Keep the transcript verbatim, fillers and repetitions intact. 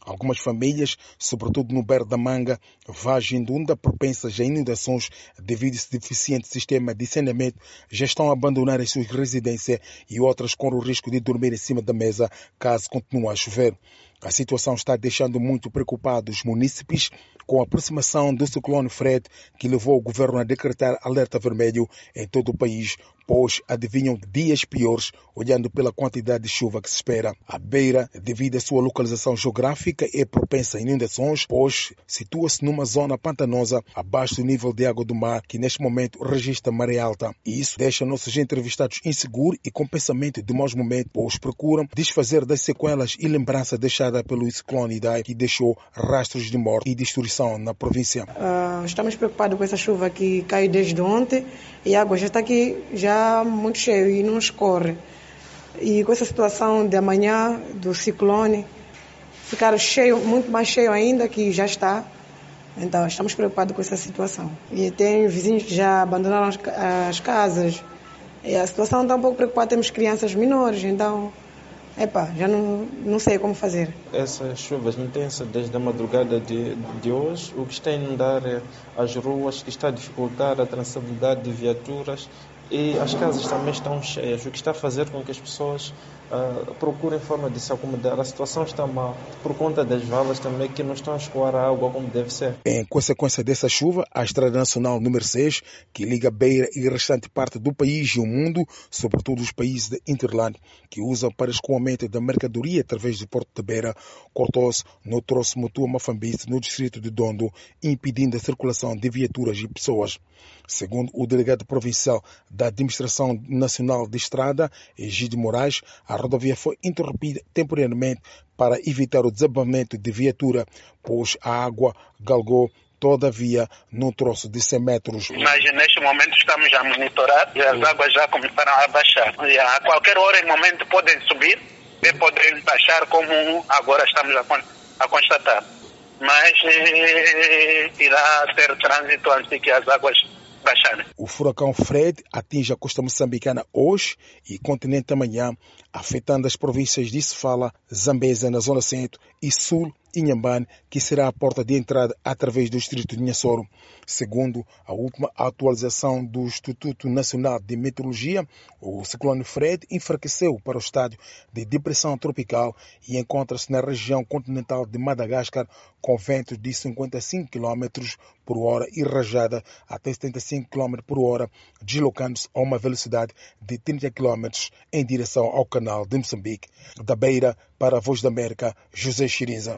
Algumas famílias, sobretudo no Bairro da Manga, Vargem de Unda, propensas a inundações devido a esse deficiente sistema de saneamento, já estão a abandonar as suas residências e outras correm o risco de dormir em cima da mesa caso continue a chover. A situação está deixando muito preocupados os munícipes com a aproximação do ciclone Fred, que levou o governo a decretar alerta vermelho em todo o país, pois adivinham dias piores, olhando pela quantidade de chuva que se espera. A Beira, devido à sua localização geográfica, é propensa a inundações, pois situa-se numa zona pantanosa, abaixo do nível de água do mar, que neste momento registra maré alta. E isso deixa nossos entrevistados inseguros e com pensamento de maus momentos, pois procuram desfazer das sequelas e lembrança deixada pelo ciclone Idai, que deixou rastros de morte e destruição na província. Uh, estamos preocupados com essa chuva que caiu desde ontem e a água já está aqui já muito cheia e não escorre. E com essa situação de amanhã do ciclone, ficar cheio, muito mais cheio ainda que já está. Então estamos preocupados com essa situação. E tem vizinhos que já abandonaram as, as casas. E a situação está um pouco preocupada, temos crianças menores, então Epá, já não, não sei como fazer. Essas chuvas intensas desde a madrugada de, de hoje, o que está a inundar é as ruas, que está a dificultar a transitabilidade de viaturas e as casas também estão cheias, o que está a fazer com que as pessoas uh, procurem forma de se acomodar. A situação está mal por conta das valas também que não estão a escoar a água como deve ser. Em consequência dessa chuva, a Estrada Nacional número seis, que liga Beira e restante parte do país e o mundo, sobretudo os países de Interland, que usam para escoamento da mercadoria através do Porto de Beira, cortou-se no troço Mutua-Mafambique, no distrito de Dondo, impedindo a circulação de viaturas e pessoas. Segundo o delegado provincial da Administração Nacional de Estrada, Egídio Moraes, a rodovia foi interrompida temporariamente para evitar o desabamento de viatura, pois a água galgou toda a via num troço de cem metros. Mas neste momento estamos a monitorar e as águas já começaram a baixar. E a qualquer hora e momento podem subir e podem baixar, como agora estamos a, a constatar. Mas eh, irá ter trânsito antes que as águas baixarem. O furacão Fred atinge a costa moçambicana hoje e continente amanhã, afetando as províncias de Sofala, Zambésia na zona centro e sul, Inhambane, que será a porta de entrada através do distrito de Nhassoro. Segundo a última atualização do Instituto Nacional de Meteorologia, o ciclone Fred enfraqueceu para o estádio de depressão tropical e encontra-se na região continental de Madagascar com ventos de cinquenta e cinco quilômetros por hora e rajada até setenta e cinco quilômetros por hora, deslocando-se a uma velocidade de trinta quilômetros em direção ao canal de Moçambique. Da Beira, para a Voz da América, José Chirinza.